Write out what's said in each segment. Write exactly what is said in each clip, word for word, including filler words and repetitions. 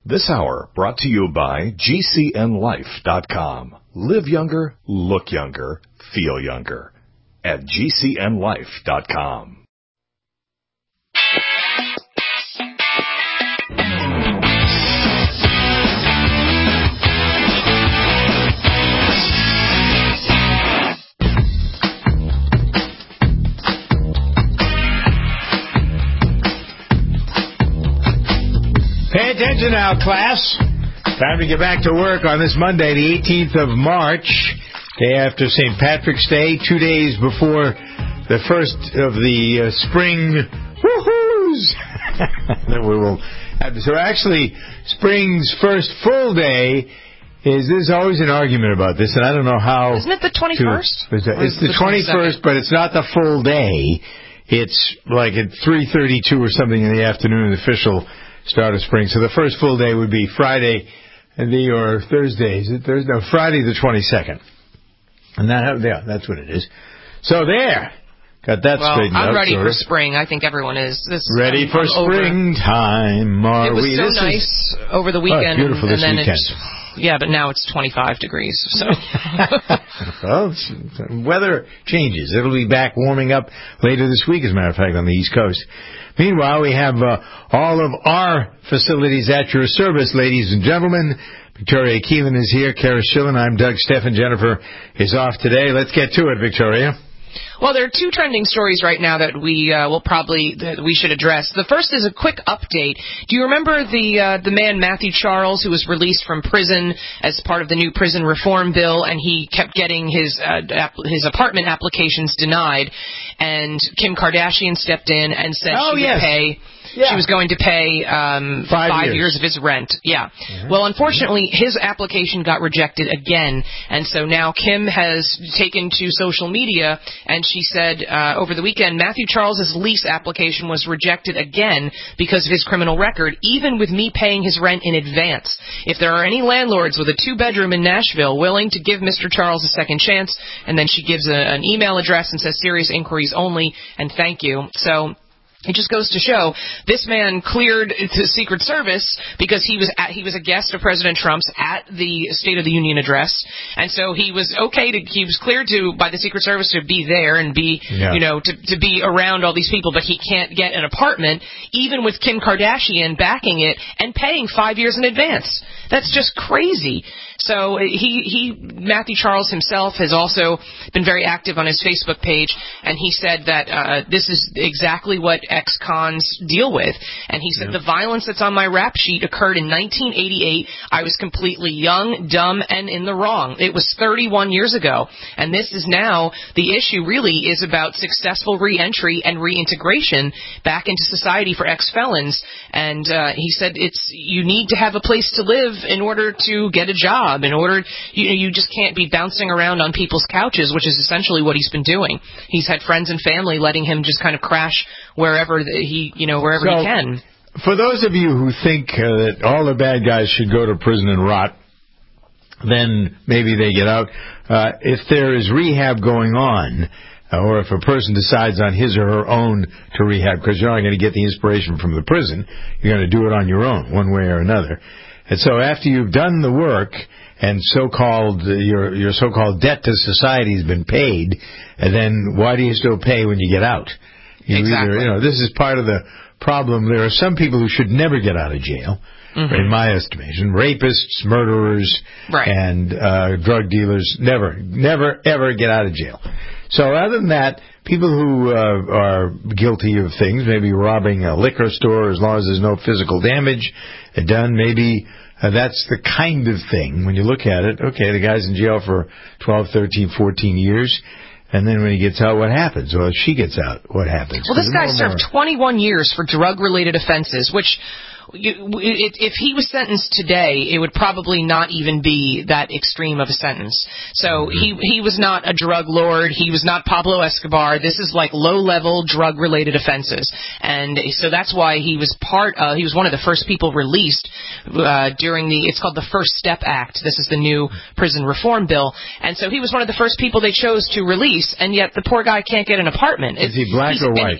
This hour brought to you by G C N life dot com. Live younger, look younger, feel younger at G C N life dot com. Pay attention now, class. Time to get back to work on this Monday, the eighteenth of March, day after Saint Patrick's Day, two days before the first of the uh, spring woohoos that we will have. So actually, spring's first full day is, there's always an argument about this, and I don't know how. Isn't it the twenty-first? To, it's it's the, the twenty-first, but it's not the full day. It's like at three thirty-two or something in the afternoon, the official start of spring. So the first full day would be Friday, and the or Thursday. Is it Thursday? No, Friday the twenty-second. And that, yeah, that's what it is. So there, got that well, straightened out. I'm ready sort for of. spring. I think everyone is. This, ready I'm, for I'm springtime. Are it was we? so this nice is, over the weekend. Oh, beautiful and this then weekend. It's, yeah, but now it's twenty-five degrees. So. Well, it's, weather changes. It'll be back warming up later this week, as a matter of fact, on the East Coast. Meanwhile, we have uh, all of our facilities at your service, ladies and gentlemen. Victoria Keelan is here. Kara Schillen. I'm Doug Steffen. Jennifer is off today. Let's get to it, Victoria. Well, there are two trending stories right now that we uh, will probably that we should address. The first is a quick update. Do you remember the uh, the man Matthew Charles, who was released from prison as part of the new prison reform bill, and he kept getting his uh, his apartment applications denied, and Kim Kardashian stepped in and said oh, she yes. would pay. Yeah. She was going to pay um, five, five years. years of his rent. Yeah. Mm-hmm. Well, unfortunately, his application got rejected again, and so now Kim has taken to social media, and she said uh, over the weekend, Matthew Charles's lease application was rejected again because of his criminal record, even with me paying his rent in advance. If there are any landlords with a two-bedroom in Nashville willing to give Mister Charles a second chance, and then she gives a, an email address and says serious inquiries only, and thank you. So it just goes to show this man cleared the Secret Service because he was at, he was a guest of President Trump's at the State of the Union address, and so he was okay to he was cleared to by the Secret Service to be there and be yeah. you know to to be around all these people, but he can't get an apartment even with Kim Kardashian backing it and paying five years in advance. That's just crazy. So he, he, Matthew Charles himself has also been very active on his Facebook page, and he said that uh, this is exactly what ex-cons deal with. And he said, yeah. the violence that's on my rap sheet occurred in nineteen eighty-eight. I was completely young, dumb, and in the wrong. It was thirty-one years ago. And this is now, the issue really is about successful re-entry and reintegration back into society for ex-felons. And uh, he said, it's you need to have a place to live in order to get a job. In order, you you just can't be bouncing around on people's couches, which is essentially what he's been doing. He's had friends and family letting him just kind of crash wherever he, you know, wherever so, he can. For those of you who think uh, that all the bad guys should go to prison and rot, then maybe they get out. Uh, if there is rehab going on, uh, or if a person decides on his or her own to rehab, because you're not going to get the inspiration from the prison, you're going to do it on your own, one way or another. And so after you've done the work and so-called uh, your your so-called debt to society has been paid, and then why do you still pay when you get out? You exactly. Either, you know, this is part of the problem. There are some people who should never get out of jail, mm-hmm. in my estimation. Rapists, murderers, right. and uh, drug dealers never, never, ever get out of jail. So other than that, people who uh, are guilty of things, maybe robbing a liquor store, as long as there's no physical damage done, maybe uh, that's the kind of thing, when you look at it, okay, the guy's in jail for twelve, thirteen, fourteen years, and then when he gets out, what happens? Well, if she gets out, what happens? Well, this guy served twenty-one years for drug-related offenses, which... You, if he was sentenced today, it would probably not even be that extreme of a sentence. So he he was not a drug lord. He was not Pablo Escobar. This is like low-level drug-related offenses, and so that's why he was part. Uh, he was one of the first people released uh, during the. It's called the First Step Act. This is the new prison reform bill, and so he was one of the first people they chose to release. And yet the poor guy can't get an apartment. Is he black He's or been, white?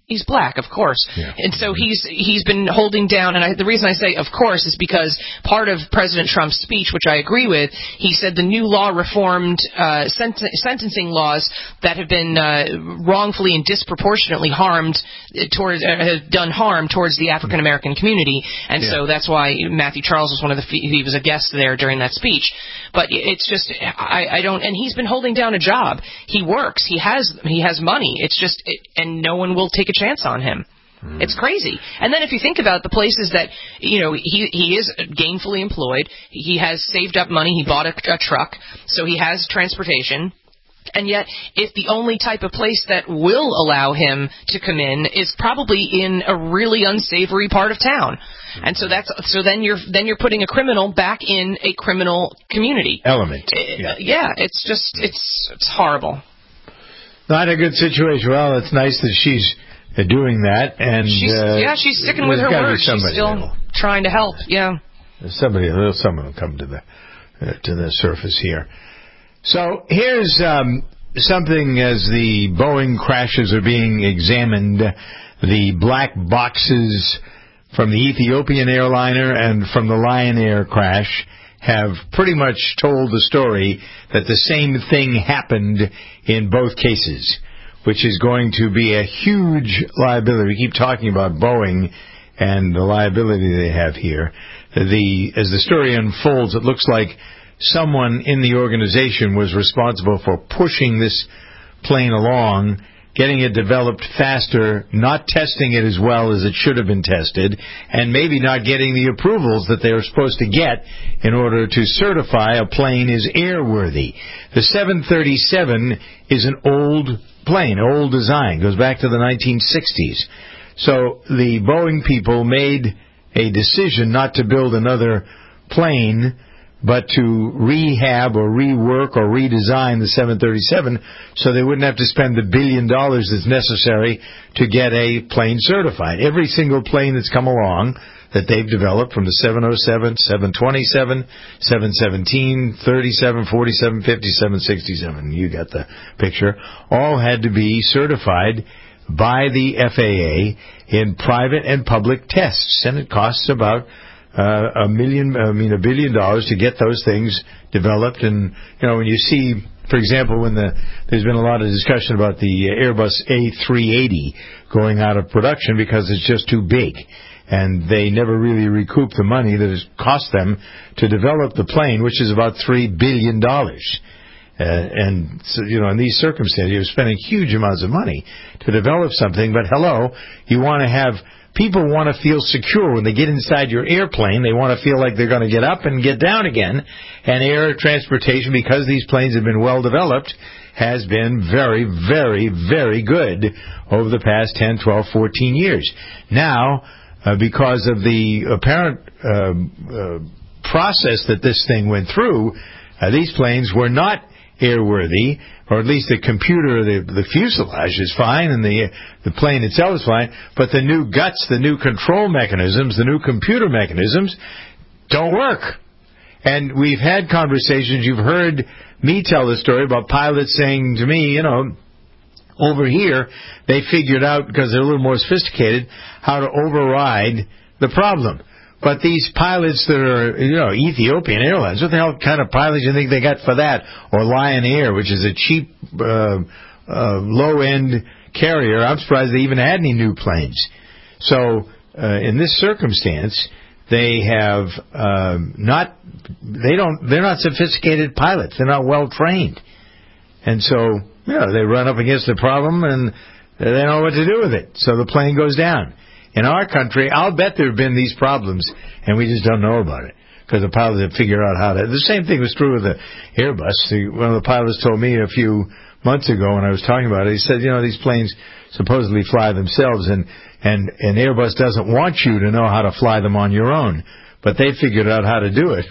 He's black, of course. Yeah. And so he's he's been holding down, and I, the reason I say of course is because part of President Trump's speech, which I agree with, he said the new law reformed uh, sent- sentencing laws that have been uh, wrongfully and disproportionately harmed towards uh, have done harm towards the African American community, and yeah. so that's why Matthew Charles was one of the he was a guest there during that speech. But it's just I, I don't, and he's been holding down a job. He works. He has he has money. It's just it, and no one will take a chance on him. Mm. It's crazy. And then if you think about the places that, you know, he he is gainfully employed, he has saved up money, he bought a, a truck, so he has transportation. And yet, if the only type of place that will allow him to come in is probably in a really unsavory part of town, and so that's so then you're then you're putting a criminal back in a criminal community element. Yeah, uh, yeah it's just it's it's horrible. Not a good situation. Well, it's nice that she's uh, doing that, and she's, uh, yeah, she's sticking with her word. She's still that'll, trying to help. Yeah, somebody, someone will come to the uh, to the surface here. So here's um, something as the Boeing crashes are being examined. The black boxes from the Ethiopian airliner and from the Lion Air crash have pretty much told the story that the same thing happened in both cases, which is going to be a huge liability. We keep talking about Boeing and the liability they have here. The as the story unfolds, it looks like someone in the organization was responsible for pushing this plane along, getting it developed faster, not testing it as well as it should have been tested, and maybe not getting the approvals that they were supposed to get in order to certify a plane is airworthy. The seven thirty-seven is an old plane, old design, goes back to the nineteen sixties. So the Boeing people made a decision not to build another plane, but to rehab or rework or redesign the seven thirty-seven so they wouldn't have to spend the billion dollars that's necessary to get a plane certified. Every single plane that's come along that they've developed, from the seven oh seven, seven twenty-seven, seven seventeen, thirty-seven, forty-seven, fifty-seven, sixty-seven, you got the picture, all had to be certified by the F A A in private and public tests, and it costs about Uh, a million, I mean, a billion dollars to get those things developed. And, you know, when you see, for example, when the, there's been a lot of discussion about the Airbus A three eighty going out of production because it's just too big. And they never really recoup the money that it cost them to develop the plane, which is about three billion dollars. Uh, and, so, you know, in these circumstances, you're spending huge amounts of money to develop something. But, hello, you want to have... People want to feel secure when they get inside your airplane. They want to feel like they're going to get up and get down again. And air transportation, because these planes have been well developed, has been very, very, very good over the past ten, twelve, fourteen years. Now, uh, because of the apparent uh, uh, process that this thing went through, uh, these planes were not airworthy, or at least the computer, the, the fuselage is fine, and the the plane itself is fine, but the new guts, the new control mechanisms, the new computer mechanisms don't work. And we've had conversations, you've heard me tell the story about pilots saying to me, you know, over here, they figured out, because they're a little more sophisticated, how to override the problem. But these pilots that are, you know, Ethiopian Airlines, what the hell kind of pilots do you think they got for that? Or Lion Air, which is a cheap, uh, uh, low-end carrier. I'm surprised they even had any new planes. So, uh, in this circumstance, they have uh, not, they don't, they're not sophisticated pilots. They're not well-trained. And so, you know, they run up against the problem and they don't know what to do with it. So the plane goes down. In our country, I'll bet there have been these problems, and we just don't know about it, because the pilots have figured out how to. The same thing was true with the Airbus. The, one of the pilots told me a few months ago when I was talking about it, he said, you know, these planes supposedly fly themselves, and, and, and Airbus doesn't want you to know how to fly them on your own. But they figured out how to do it.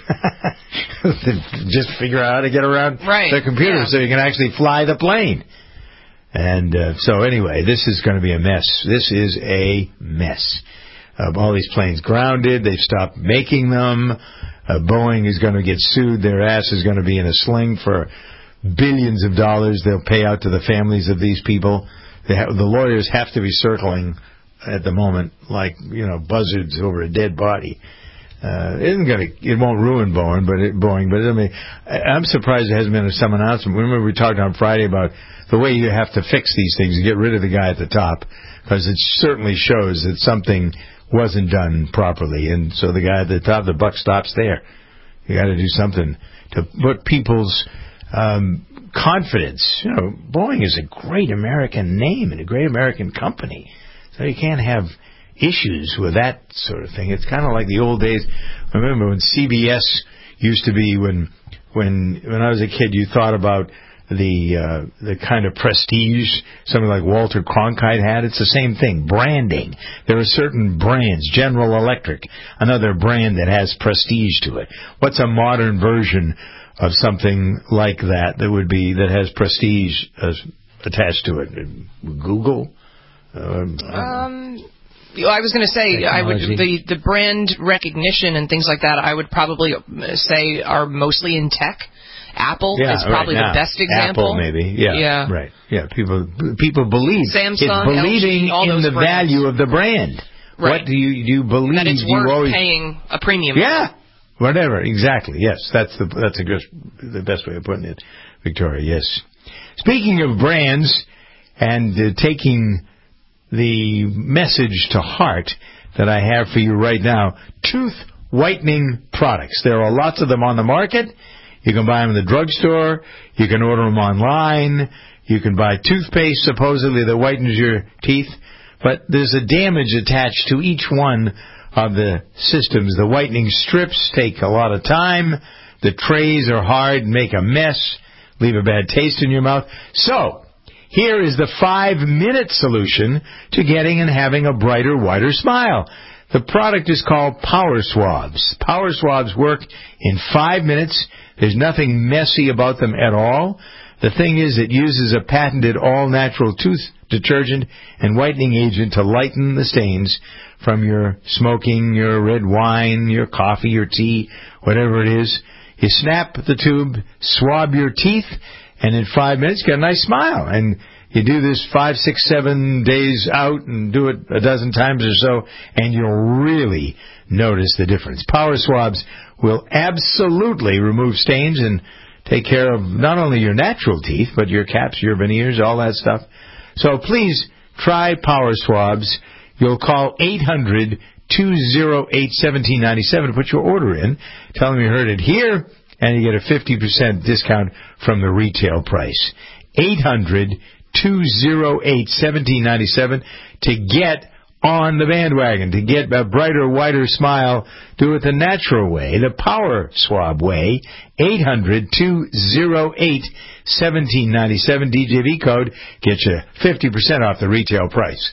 Just figure out how to get around right. the computer yeah. so you can actually fly the plane. And uh, so anyway, this is going to be a mess. This is a mess. Uh, all these planes grounded. They've stopped making them. Uh, Boeing is going to get sued. Their ass is going to be in a sling for billions of dollars they'll pay out to the families of these people. They ha- the lawyers have to be circling at the moment like, you know, buzzards over a dead body. Uh, it isn't gonna, it won't ruin Boeing, but it, Boeing, but I mean, I, I'm surprised there hasn't been some announcement. Remember we talked on Friday about the way you have to fix these things to get rid of the guy at the top, because it certainly shows that something wasn't done properly, and so the guy at the top, the buck stops there. You got to do something to put people's um, confidence. You know, Boeing is a great American name and a great American company, so you can't have issues with that sort of thing. It's kind of like the old days. I remember when C B S used to be, when when when I was a kid, you thought about the uh, the kind of prestige something like Walter Cronkite had. It's the same thing. Branding. There are certain brands. General Electric, another brand that has prestige to it. What's a modern version of something like that that would be that has prestige uh, attached to it? Google. Um. um I was going to say, I would the the brand recognition and things like that, I would probably say are mostly in tech. Apple yeah, is probably right the best example. Apple, maybe. Yeah, yeah. Right. Yeah. People people believe. Samsung, it's believing L G, all in those the brands. value of the brand. Right. What do you do? You believe that it's do worth you always, paying a premium. Yeah. Whatever. Exactly. Yes. That's the that's a good the best way of putting it, Victoria. Yes. Speaking of brands and uh, taking the message to heart that I have for you right now, tooth whitening products. There are lots of them on the market. You can buy them in the drugstore. You can order them online. You can buy toothpaste, supposedly, that whitens your teeth. But there's a damage attached to each one of the systems. The whitening strips take a lot of time. The trays are hard and make a mess, leave a bad taste in your mouth. So, here is the five-minute solution to getting and having a brighter, whiter smile. The product is called Power Swabs. Power Swabs work in five minutes. There's nothing messy about them at all. The thing is, it uses a patented all-natural tooth detergent and whitening agent to lighten the stains from your smoking, your red wine, your coffee, your tea, whatever it is. You snap the tube, swab your teeth, and in five minutes, get a nice smile. And you do this five, six, seven days out and do it a dozen times or so, and you'll really notice the difference. Power Swabs will absolutely remove stains and take care of not only your natural teeth, but your caps, your veneers, all that stuff. So please try Power Swabs. You'll call eight hundred, two oh eight, one seven nine seven to put your order in. Tell them you heard it here, and you get a fifty percent discount from the retail price. eight hundred, two oh eight, one seven nine seven to get on the bandwagon, to get a brighter, whiter smile. Do it the natural way, the Power Swab way. eight hundred, two oh eight, one seven nine seven. D J V code gets you fifty percent off the retail price.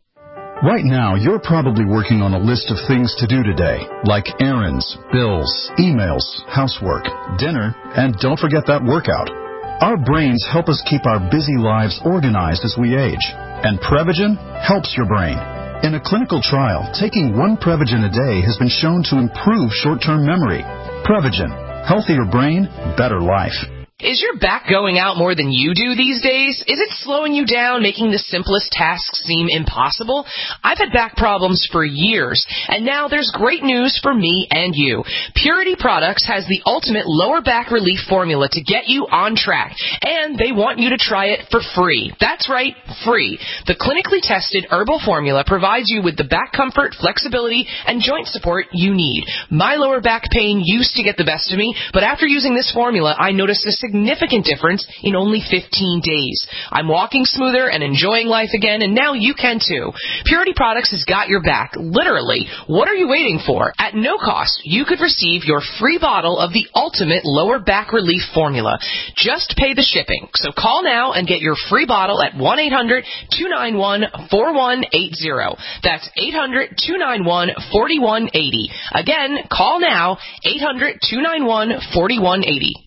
Right now, you're probably working on a list of things to do today, like errands, bills, emails, housework, dinner, and don't forget that workout. Our brains help us keep our busy lives organized as we age, and Prevagen helps your brain. In a clinical trial, taking one Prevagen a day has been shown to improve short-term memory. Prevagen, healthier brain, better life. Is your back going out more than you do these days? Is it slowing you down, making the simplest tasks seem impossible? I've had back problems for years, and now there's great news for me and you. Purity Products has the ultimate lower back relief formula to get you on track, and they want you to try it for free. That's right, free. The clinically tested herbal formula provides you with the back comfort, flexibility, and joint support you need. My lower back pain used to get the best of me, but after using this formula, I noticed a significant difference in only fifteen days. I'm walking smoother and enjoying life again, and now you can too. Purity Products has got your back, literally. What are you waiting for? At no cost, you could receive your free bottle of the ultimate lower back relief formula. Just pay the shipping. So call now and get your free bottle at one eight hundred, two nine one, four one eight zero. That's eight hundred, two nine one, four one eight zero. Again, call now, eight hundred, two nine one, four one eight zero.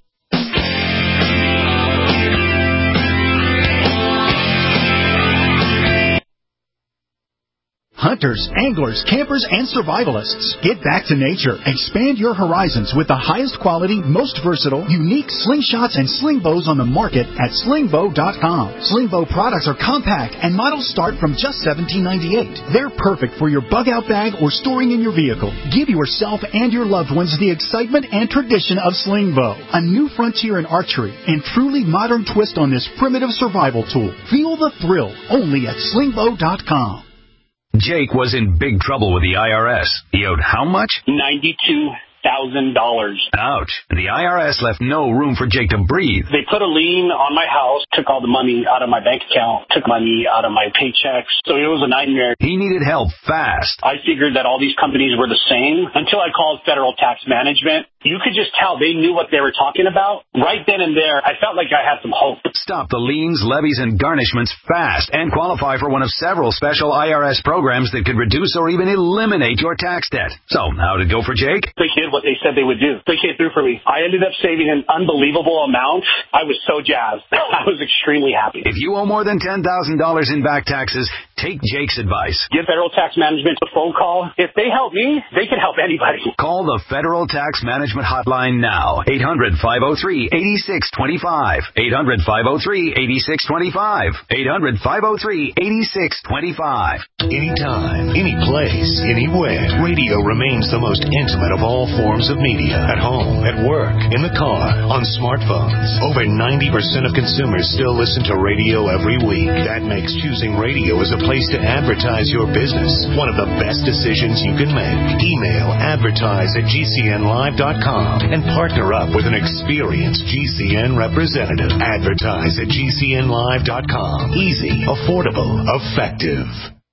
Hunters, anglers, campers, and survivalists. Get back to nature. Expand your horizons with the highest quality, most versatile, unique slingshots and sling bows on the market at sling bow dot com. Sling bow products are compact and models start from just seventeen ninety-eight. They're perfect for your bug-out bag or storing in your vehicle. Give yourself and your loved ones the excitement and tradition of sling bow. A new frontier in archery and truly modern twist on this primitive survival tool. Feel the thrill only at sling bow dot com. Jake was in big trouble with the I R S. He owed how much? ninety-two thousand dollars. Ouch. The I R S left no room for Jake to breathe. They put a lien on my house, took all the money out of my bank account, took money out of my paychecks. So it was a nightmare. He needed help fast. I figured that all these companies were the same until I called Federal Tax Management. You could just tell they knew what they were talking about. Right then and there, I felt like I had some hope. Stop the liens, levies, and garnishments fast and qualify for one of several special I R S programs that could reduce or even eliminate your tax debt. So, how'd it go for Jake? They did what they said they would do. They came through for me. I ended up saving an unbelievable amount. I was so jazzed. I was extremely happy. If you owe more than ten thousand dollars in back taxes, take Jake's advice. Give Federal Tax Management a phone call. If they help me, they can help anybody. Call the Federal Tax Management Hotline now. eight hundred, five oh three, eight six two five. eight hundred, five oh three, eight six two five. eight hundred, five oh three, eight six two five. Anytime, any place, anywhere, radio remains the most intimate of all forms of media. At home, at work, in the car, on smartphones. Over ninety percent of consumers still listen to radio every week. That makes choosing radio as a place to advertise your business one of the best decisions you can make. Email advertise at G C N live dot com and partner up with an experienced G C N representative. Advertise at G C N live dot com. Easy, affordable, effective.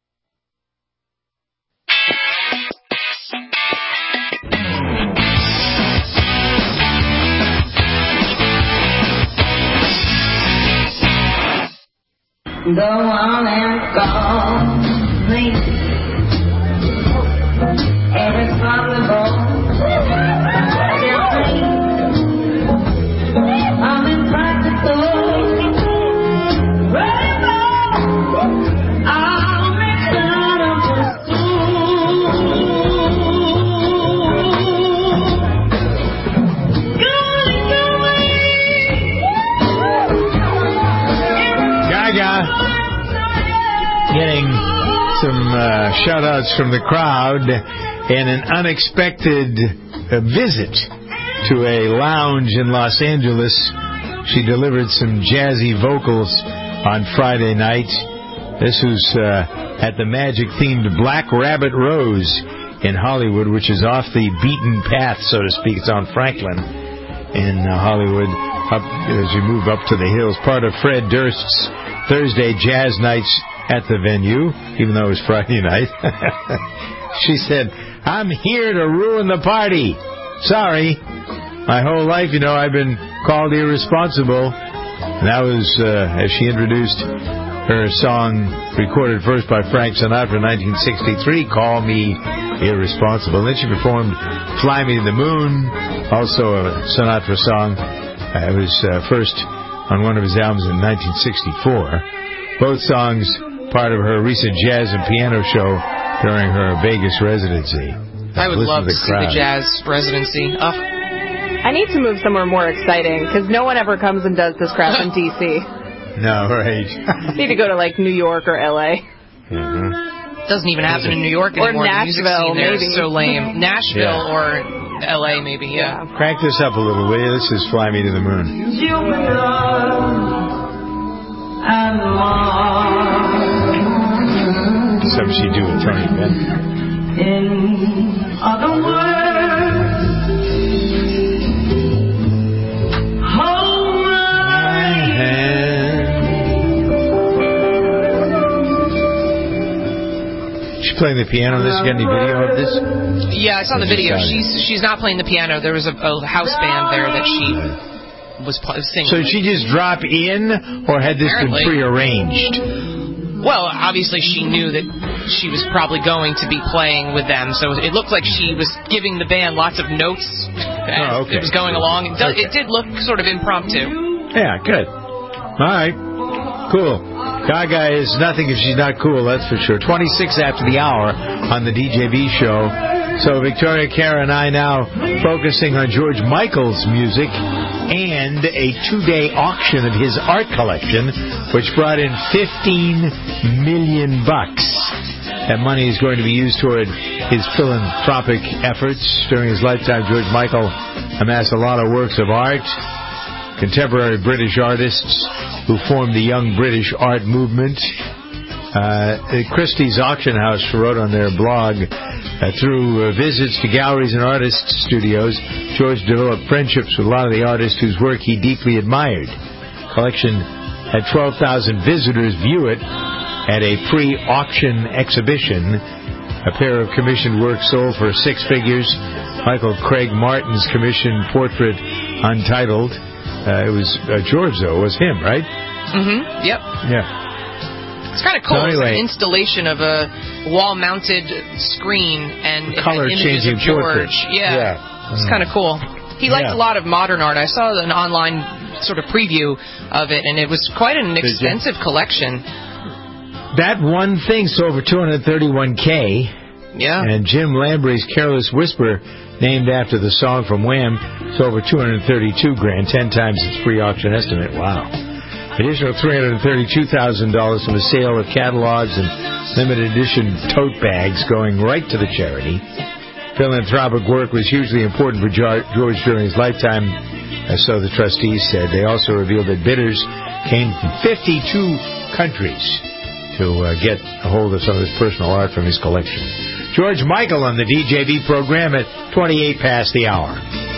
The one and gone, me, irresponsible, I'm impractical, I'm Getting some uh, shout-outs from the crowd and an unexpected uh, visit to a lounge in Los Angeles. She delivered some jazzy vocals on Friday night. This was uh, at the magic-themed Black Rabbit Rose in Hollywood, which is off the beaten path, so to speak. It's on Franklin in uh, Hollywood, up as you move up to the hills. Part of Fred Durst's Thursday Jazz Nights at the venue, even though it was Friday night. She said, I'm here to ruin the party. Sorry. My whole life, you know, I've been called irresponsible. And that was uh, as she introduced her song recorded first by Frank Sinatra in nineteen sixty-three, Call Me Irresponsible. And then she performed Fly Me to the Moon, also a Sinatra song. Uh, it was uh, first on one of his albums in nineteen sixty-four. Both songs part of her recent jazz and piano show during her Vegas residency. I would Listen love to, to the see the crowd. jazz residency. Oh. I need to move somewhere more exciting, because no one ever comes and does this crap in D C No, right. Need to go to, like, New York or L A Mm-hmm. Doesn't even happen in New York anymore. Or the music Nashville, scene there maybe. is so lame. Nashville Yeah. or L A, maybe, yeah. Crank this up a little, will you? This is Fly Me to the Moon. and Something she do with Tony Bennett. in other words, hold my hand. She playing the piano. This got any video of this? Yeah, I saw the This is video. Saturday. She's she's not playing the piano. There was a, a house band there that she was pl- singing. So with. she just drop in, or had this Apparently. been prearranged? Well, obviously she knew that she was probably going to be playing with them, so it looked like she was giving the band lots of notes as Oh, okay. it was going along. It, do- it did look sort of impromptu. Yeah, good. All right. Cool. Gaga is nothing if she's not cool, that's for sure. twenty-six after the hour on the D J B show. So Victoria, Kara, and I now focusing on George Michael's music and a two-day auction of his art collection, which brought in fifteen million bucks. That money is going to be used toward his philanthropic efforts. During his lifetime, George Michael amassed a lot of works of art. Contemporary British artists who formed the Young British Art Movement. Uh, Christie's Auction House wrote on their blog, uh, through uh, visits to galleries and artists' studios, George developed friendships with a lot of the artists whose work he deeply admired. Collection had twelve thousand visitors view it at a pre-auction exhibition. A pair of commissioned works sold for six figures. Michael Craig Martin's commissioned portrait, Untitled. Uh, it was uh, George, though. It was him, right? Mm-hmm. Yep. Yeah. It's kind of cool. So anyway, it's an installation of a wall-mounted screen and color-changing images of George. portrait. Yeah. yeah. It's kind of cool. He liked yeah. a lot of modern art. I saw an online sort of preview of it, and it was quite an extensive collection. That one thing sold for two hundred thirty-one K. Yeah. And Jim Lambrey's Careless Whisper, named after the song from Wham, sold for two hundred thirty-two grand, ten times its pre-auction estimate. Wow. Additional three hundred thirty-two thousand dollars from the sale of catalogs and limited edition tote bags going right to the charity. Philanthropic work was hugely important for George during his lifetime, so the trustees said. They also revealed that bidders came from fifty-two countries to uh, get a hold of some of his personal art from his collection. George Michael on the D J V program at twenty-eight past the hour.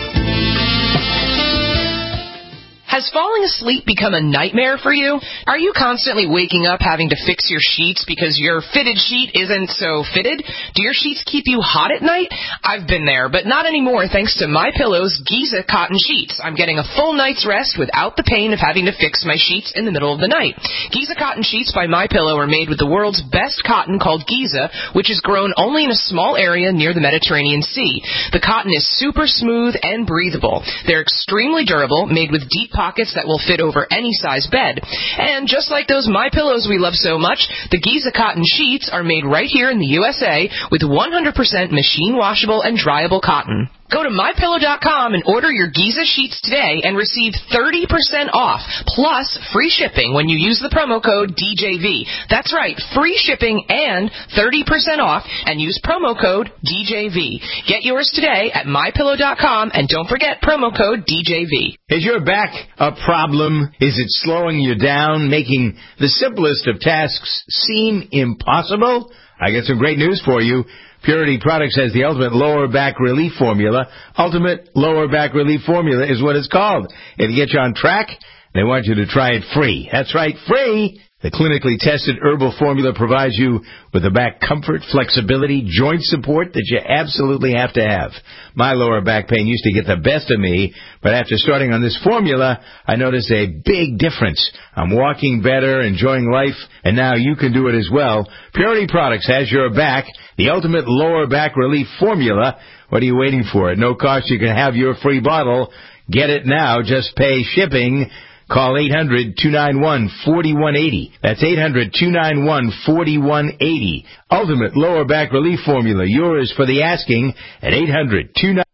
Has falling asleep become a nightmare for you? Are you constantly waking up having to fix your sheets because your fitted sheet isn't so fitted? Do your sheets keep you hot at night? I've been there, but not anymore thanks to MyPillow's Giza cotton sheets. I'm getting a full night's rest without the pain of having to fix my sheets in the middle of the night. Giza cotton sheets by MyPillow are made with the world's best cotton called Giza, which is grown only in a small area near the Mediterranean Sea. The cotton is super smooth and breathable. They're extremely durable, made with deep pockets that will fit over any size bed. And just like those MyPillows we love so much, the Giza cotton sheets are made right here in the U S A with one hundred percent machine washable and dryable cotton. Go to my pillow dot com and order your Giza sheets today and receive thirty percent off plus free shipping when you use the promo code D J V. That's right, free shipping and thirty percent off and use promo code D J V. Get yours today at my pillow dot com and don't forget promo code D J V. Is your back a problem? Is it slowing you down, making the simplest of tasks seem impossible? I got some great news for you. Purity Products has the Ultimate Lower Back Relief Formula. Ultimate Lower Back Relief Formula is what it's called. It'll get you on track. They want you to try it free. That's right, free! The clinically tested herbal formula provides you with the back comfort, flexibility, joint support that you absolutely have to have. My lower back pain used to get the best of me, but after starting on this formula, I noticed a big difference. I'm walking better, enjoying life, and now you can do it as well. Purity Products has your back, the Ultimate Lower Back Relief Formula. What are you waiting for? At no cost, you can have your free bottle. Get it now. Just pay shipping. Call eight hundred, two nine one, four one eight zero. That's eight hundred, two nine one, four one eight zero. Ultimate Lower Back Relief Formula. Yours for the asking at eight hundred, two nine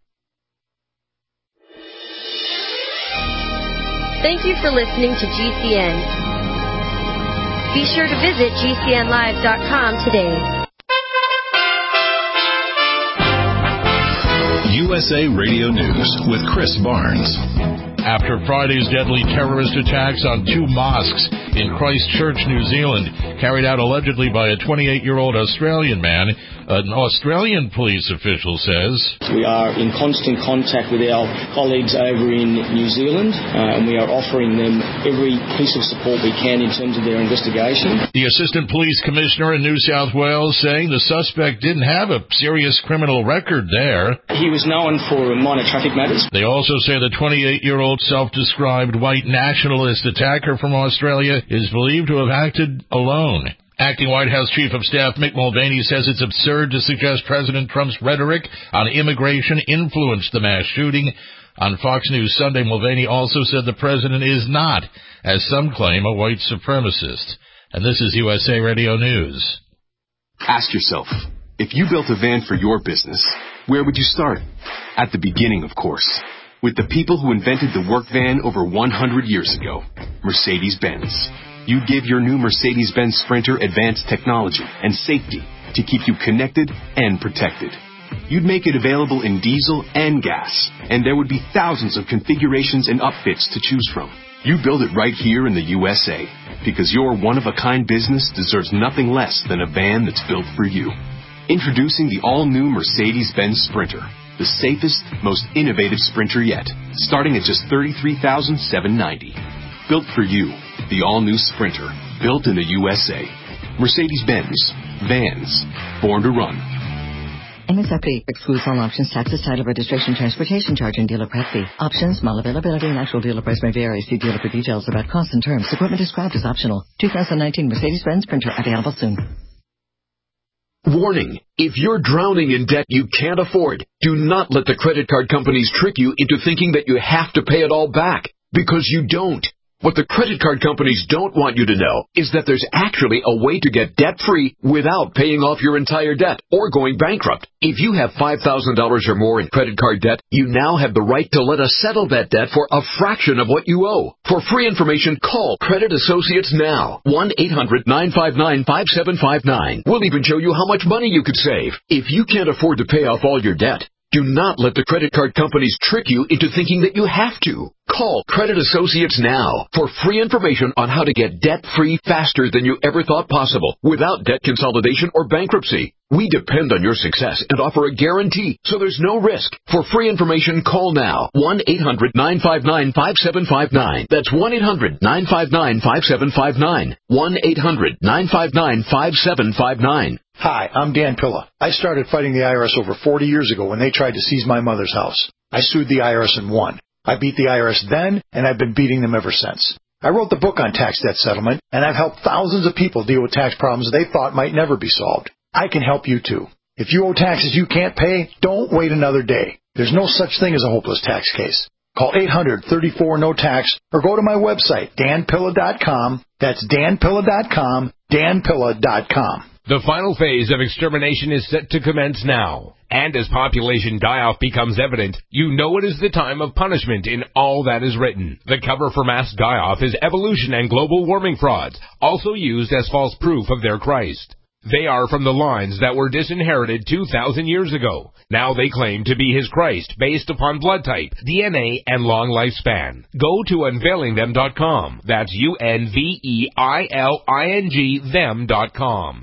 one. Thank you for listening to G C N. Be sure to visit G C N live dot com today. U S A Radio News with Chris Barnes. After Friday's deadly terrorist attacks on two mosques in Christchurch, New Zealand, carried out allegedly by a twenty-eight-year-old Australian man, an Australian police official says, "We are in constant contact with our colleagues over in New Zealand, uh, and we are offering them every piece of support we can in terms of their investigation." The Assistant Police Commissioner in New South Wales saying the suspect didn't have a serious criminal record there. He was known for minor traffic matters. They also say the twenty-eight-year-old self-described white nationalist attacker from Australia is believed to have acted alone. Acting White House Chief of Staff Mick Mulvaney says it's absurd to suggest President Trump's rhetoric on immigration influenced the mass shooting. On Fox News Sunday, Mulvaney also said the president is not, as some claim, a white supremacist. And this is U S A Radio News. Ask yourself, if you built a van for your business, where would you start? At the beginning, of course, with the people who invented the work van over one hundred years ago, Mercedes-Benz. You give your new Mercedes-Benz Sprinter advanced technology and safety to keep you connected and protected. You'd make it available in diesel and gas, and there would be thousands of configurations and upfits to choose from. You build it right here in the U S A, because your one-of-a-kind business deserves nothing less than a van that's built for you. Introducing the all-new Mercedes-Benz Sprinter, the safest, most innovative Sprinter yet, starting at just thirty-three thousand seven hundred ninety dollars. Built for you, the all-new Sprinter, built in the U S A. Mercedes-Benz. Vans. Born to run. M S R P excludes all options, taxes, title, registration, transportation charge, and dealer prep fee. Options, model availability, and actual dealer price may vary. See dealer for details about costs and terms. Equipment described as optional. two thousand nineteen Mercedes-Benz Sprinter available soon. Warning. If you're drowning in debt you can't afford, do not let the credit card companies trick you into thinking that you have to pay it all back, because you don't. What the credit card companies don't want you to know is that there's actually a way to get debt-free without paying off your entire debt or going bankrupt. If you have five thousand dollars or more in credit card debt, you now have the right to let us settle that debt for a fraction of what you owe. For free information, call Credit Associates now. one eight hundred nine five nine five seven five nine. We'll even show you how much money you could save. If you can't afford to pay off all your debt, do not let the credit card companies trick you into thinking that you have to. Call Credit Associates now for free information on how to get debt-free faster than you ever thought possible without debt consolidation or bankruptcy. We depend on your success and offer a guarantee, so there's no risk. For free information, call now. one eight hundred nine five nine five seven five nine. That's one eight hundred nine five nine five seven five nine. one eight hundred nine five nine five seven five nine. Hi, I'm Dan Pilla. I started fighting the I R S over forty years ago when they tried to seize my mother's house. I sued the I R S and won. I beat the I R S then, and I've been beating them ever since. I wrote the book on tax debt settlement, and I've helped thousands of people deal with tax problems they thought might never be solved. I can help you too. If you owe taxes you can't pay, don't wait another day. There's no such thing as a hopeless tax case. Call eight hundred thirty-four no tax or go to my website, dan pilla dot com. That's dan pilla dot com, dan pilla dot com. The final phase of extermination is set to commence now. And as population die-off becomes evident, you know it is the time of punishment in all that is written. The cover for mass die-off is evolution and global warming frauds, also used as false proof of their Christ. They are from the lines that were disinherited two thousand years ago. Now they claim to be his Christ based upon blood type, D N A, and long lifespan. Go to unveiling them dot com. That's U N V E I L I N G them dot com.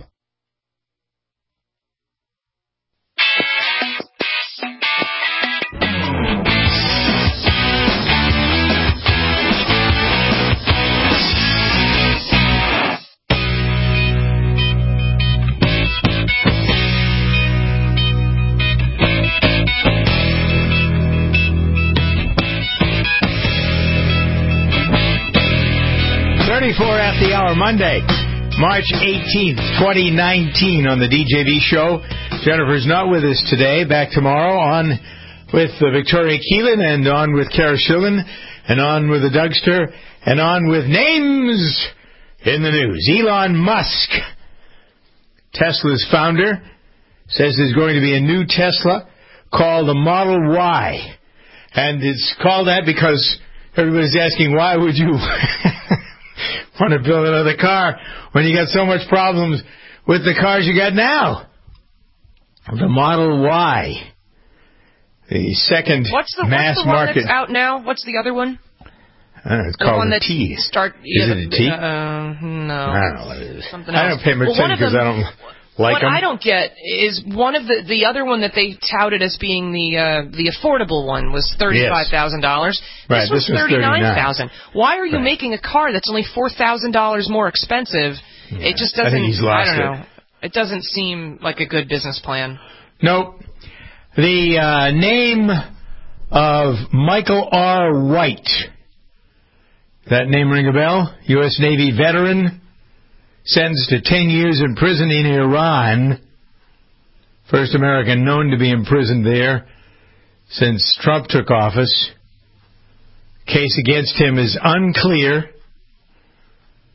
thirty-four at the hour, Monday, March eighteenth, twenty nineteen on the D J V show. Jennifer's not with us today. Back tomorrow on with uh, Victoria Keelan and on with Kara Schillen and on with the Dougster and on with names in the news. Elon Musk, Tesla's founder, says there's going to be a new Tesla called the Model Y. And it's called that because everybody's asking, why would you want to build another car when you got so much problems with the cars you got now? The Model Y, the second what's the, mass what's the one market. That's out now? What's the other one? Uh, it's the called one the that's T. Start, is yeah, it a T? Uh, no. I don't know what it is. Something I else. don't pay much well, attention because I don't like what them. What I don't get is one of the the other one that they touted as being the uh, the affordable one was thirty-five thousand dollars. Yes. Right, this was this was thirty-nine thousand dollars. Why are you right. making a car that's only four thousand dollars more expensive? Yeah. It just doesn't. I think he's lost I don't it. know. It doesn't seem like a good business plan. Nope. The uh, name of Michael R. White. That name ring a bell? U S Navy veteran, sentenced to ten years in prison in Iran. First American known to be imprisoned there since Trump took office. Case against him is unclear.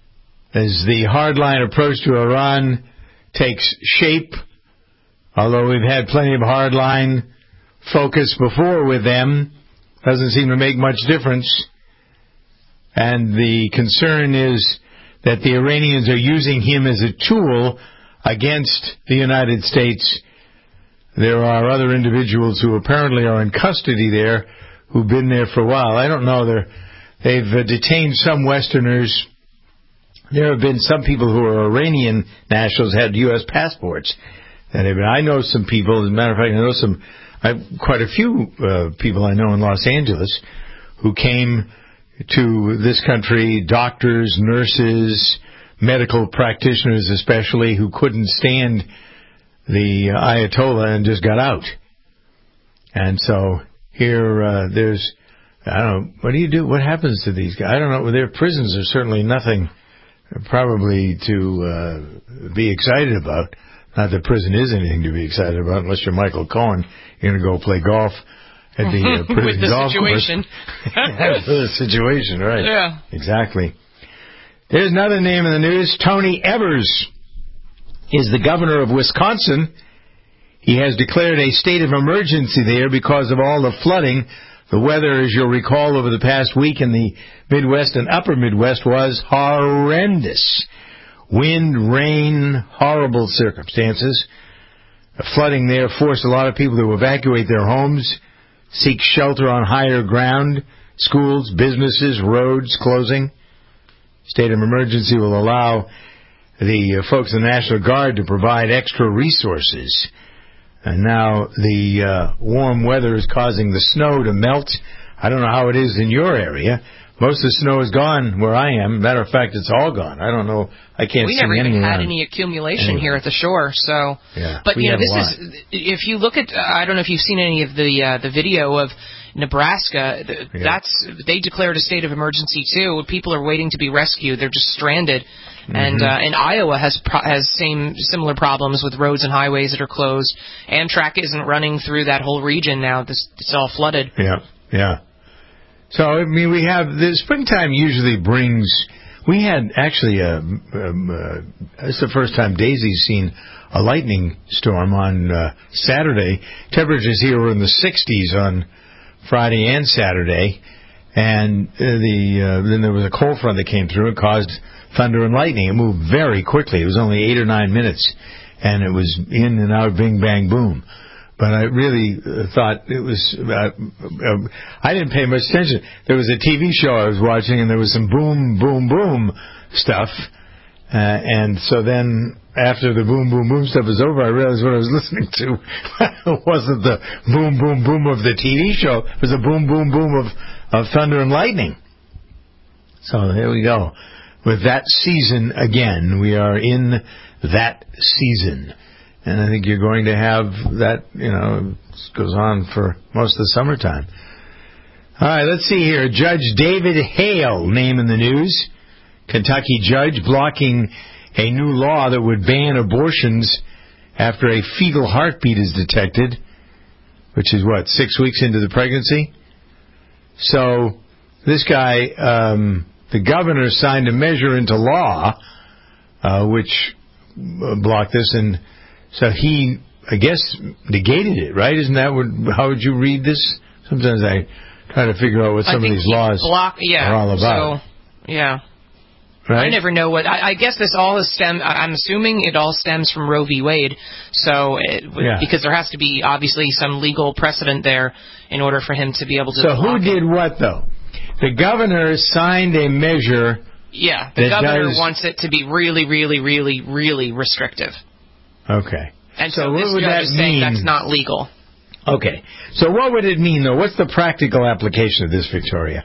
as the hardline approach to Iran takes shape, although we've had plenty of hardline focus before with them, doesn't seem to make much difference. And the concern is that the Iranians are using him as a tool against the United States. There are other individuals who apparently are in custody there who've been there for a while. I don't know. They're, they've uh, detained some Westerners. There have been some people who are Iranian nationals, had U S passports. And I know some people, as a matter of fact, I know some, I have quite a few uh, people I know in Los Angeles who came to this country, doctors, nurses, medical practitioners especially, who couldn't stand the Ayatollah and just got out. And so here uh, there's, I don't know, what do you do? What happens to these guys? I don't know. Their prisons are certainly nothing probably to uh, be excited about. Not that prison is anything to be excited about, unless you're Michael Cohen. You're going to go play golf at the uh, prison With the golf situation. course. For the situation, right. Yeah. Exactly. There's another name in the news. Tony Evers is the governor of Wisconsin. He has declared a state of emergency there because of all the flooding. The weather, as you'll recall, over the past week in the Midwest and upper Midwest was horrendous. Wind, rain, horrible circumstances. The flooding there forced a lot of people to evacuate their homes, seek shelter on higher ground, schools, businesses, roads closing. State of emergency will allow the uh, folks in the National Guard to provide extra resources. And now the uh, warm weather is causing the snow to melt. I don't know how it is in your area. Most of the snow is gone where I am. Matter of fact, it's all gone. I don't know. I can't we see never any even had around. any accumulation anyway. here at the shore. So, yeah, but we you know, have a this lot. is if you look at. I don't know if you've seen any of the uh, the video of Nebraska. Yeah. That's they declared a state of emergency too. People are waiting to be rescued. They're just stranded. Mm-hmm. And uh, and Iowa has pro- has same similar problems with roads and highways that are closed. Amtrak isn't running through that whole region now. This it's all flooded. Yeah, yeah. So I mean, we have the springtime usually brings. We had actually a. Um, uh, it's the first time Daisy's seen a lightning storm on uh, Saturday. Temperatures here were in the sixties on Friday and Saturday, and uh, the uh, then there was a cold front that came through and caused thunder and lightning. It moved very quickly. It was only eight or nine minutes, and it was in and out, bing, bang, boom. But I really uh, thought it was, uh, uh, I didn't pay much attention. There was a T V show I was watching, and there was some boom, boom, boom stuff. Uh, and so then, after the boom, boom, boom stuff was over, I realized what I was listening to wasn't the boom, boom, boom of the T V show. It was the boom, boom, boom of, of thunder and lightning. So there we go. With that season again, we are in that season. And I think you're going to have that, you know, goes on for most of the summertime. All right, let's see here. Judge David Hale, name in the news. Kentucky judge blocking a new law that would ban abortions after a fetal heartbeat is detected, which is, what, six weeks into the pregnancy? So this guy, um, the governor signed a measure into law uh, which blocked this, and so he, I guess, negated it, right? Isn't that what? How would you read this? Sometimes I try to figure out what some of these laws block, yeah, are all about. So, yeah. Right? I never know what. I, I guess this all is stem. I'm assuming it all stems from Roe v. Wade. So, it, Yeah. because there has to be obviously some legal precedent there in order for him to be able to. So who block did it. what though? The governor signed a measure. Yeah, the that governor does- wants it to be really, really, really, really restrictive. Okay. And so, So what this would judge that is saying mean? that's not legal. Okay. So what would it mean, though? What's the practical application of this, Victoria?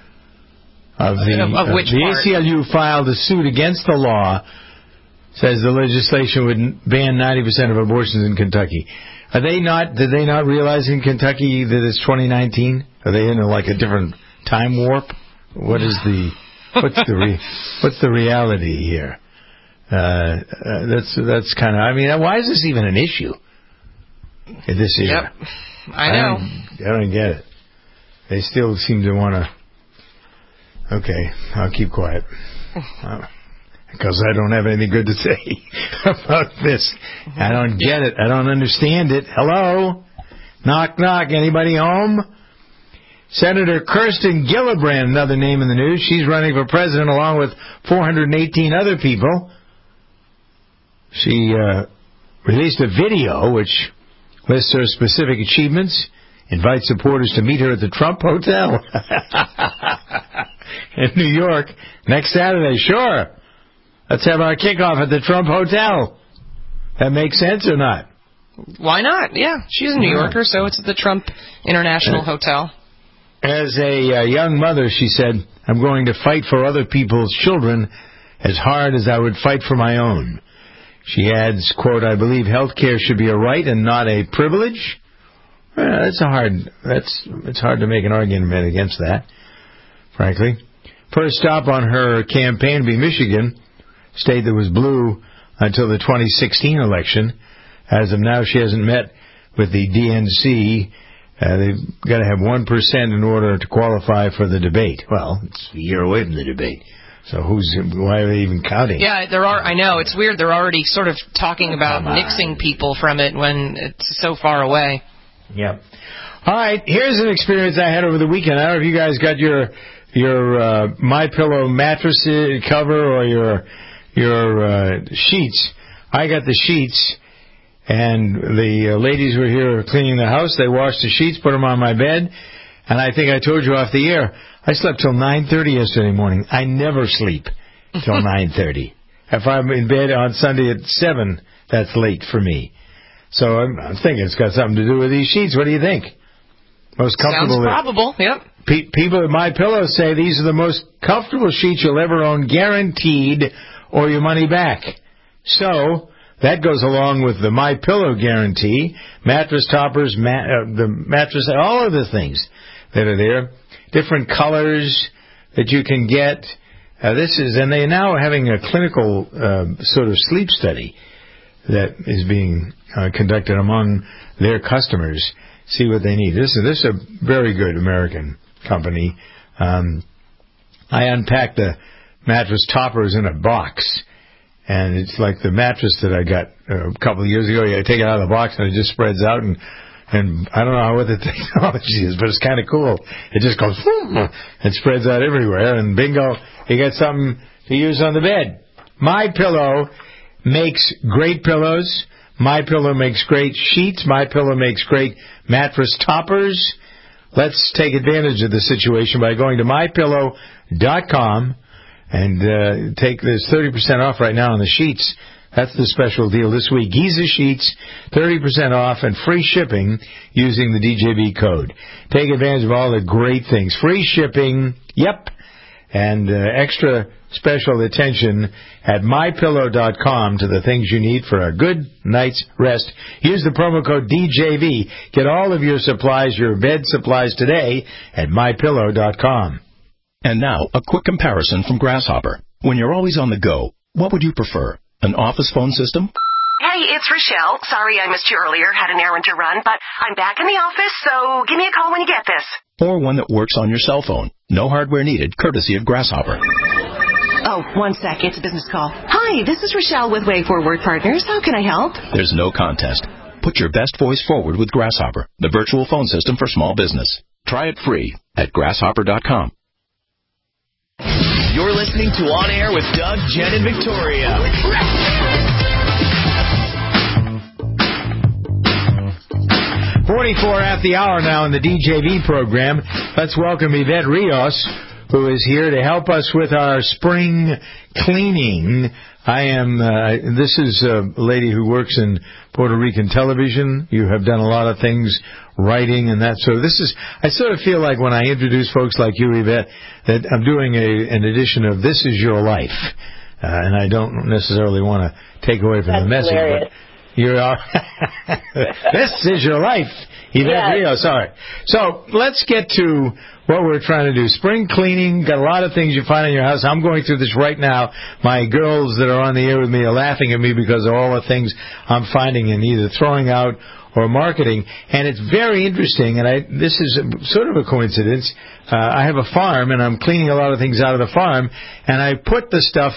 Of the, Of- of uh, which the part? A C L U filed a suit against the law, says the legislation would ban ninety percent of abortions in Kentucky. Are they not, did they not realize in Kentucky that it's twenty nineteen? Are they in a, like a different time warp? What is the, what's the, re, what's the reality here? Uh, uh, that's, that's kind of, I mean, why is this even an issue? This issue. Yep. I know. I don't, I don't get it. They still seem to want to. Okay, I'll keep quiet. Uh, because I don't have anything good to say about this. I don't get it. I don't understand it. Hello? Knock, knock. Anybody home? Senator Kirsten Gillibrand, another name in the news. She's running for president along with four hundred eighteen other people. She uh, released a video which lists her specific achievements, invites supporters to meet her at the Trump Hotel in New York next Saturday. Sure. Let's have our kickoff at the Trump Hotel. That makes sense or not? Why not? Yeah, she's a New Yorker, so it's at the Trump International uh, Hotel. As a uh, young mother, she said, I'm going to fight for other people's children as hard as I would fight for my own. She adds, quote, I believe health care should be a right and not a privilege. Well, that's a hard, that's, it's hard to make an argument against that, frankly. First stop on her campaign will be Michigan, state that was blue until the twenty sixteen election. As of now, she hasn't met with the D N C. Uh, they've got to have one percent in order to qualify for the debate. Well, it's a year away from the debate. So who's, why are they even counting? Yeah, there are, I know, it's weird. They're already sort of talking about nixing people from it when it's so far away. Yep. All right, here's an experience I had over the weekend. I don't know if you guys got your your uh, MyPillow mattress cover or your your uh, sheets. I got the sheets, and the uh, ladies were here cleaning the house. They washed the sheets, put them on my bed, and I think I told you off the air, I slept till nine thirty yesterday morning. I never sleep till nine thirty. If I'm in bed on Sunday at seven, that's late for me. So I'm, I'm thinking it's got something to do with these sheets. What do you think? Most comfortable. Sounds probable, yep. Pe- people at MyPillow say these are the most comfortable sheets you'll ever own, guaranteed, or your money back. So that goes along with the MyPillow guarantee, mattress toppers, ma- uh, the mattress, all of the things that are there, different colors that you can get. Uh, this is, and they are now having a clinical uh, sort of sleep study that is being uh, conducted among their customers. See what they need. This is this is a very good American company. Um, I unpacked the mattress toppers in a box, and it's like the mattress that I got uh, a couple of years ago. You take it out of the box, and it just spreads out, and and I don't know what the technology is, but it's kind of cool. It just goes, and spreads out everywhere, and bingo, you got something to use on the bed. MyPillow makes great pillows. MyPillow makes great sheets. MyPillow makes great mattress toppers. Let's take advantage of the situation by going to my pillow dot com and uh, take this thirty percent off right now on the sheets. That's the special deal this week. Giza Sheets, thirty percent off and free shipping using the D J B code. Take advantage of all the great things. Free shipping, yep, and uh, extra special attention at my pillow dot com to the things you need for a good night's rest. Use the promo code D J V. Get all of your supplies, your bed supplies today at my pillow dot com. And now, a quick comparison from Grasshopper. When you're always on the go, what would you prefer? An office phone system? Hey, it's Rochelle. Sorry I missed you earlier. Had an errand to run, but I'm back in the office, so give me a call when you get this. Or one that works on your cell phone. No hardware needed, courtesy of Grasshopper. Oh, one sec. It's a business call. Hi, this is Rochelle with Way Forward Partners. How can I help? There's no contest. Put your best voice forward with Grasshopper, the virtual phone system for small business. Try it free at grasshopper dot com. You're listening to On Air with Doug, Jen, and Victoria. forty-four at the hour now in the D J V program. Let's welcome Yvette Rios, who is here to help us with our spring cleaning. I am, uh, this is a lady who works in Puerto Rican television. You have done a lot of things, writing and that. So this is, I sort of feel like when I introduce folks like you, Yvette, that I'm doing a, an edition of This Is Your Life. Uh, and I don't necessarily want to take away from That's the message, hilarious. but you're, uh, This Is Your Life. Yvette yes. Rios, all right. So let's get to what we're trying to do. Spring cleaning, got a lot of things you find in your house. I'm going through this right now. My girls that are on the air with me are laughing at me because of all the things I'm finding and either throwing out or marketing. And it's very interesting, and I, this is sort of a coincidence. Uh, I have a farm, and I'm cleaning a lot of things out of the farm, and I put the stuff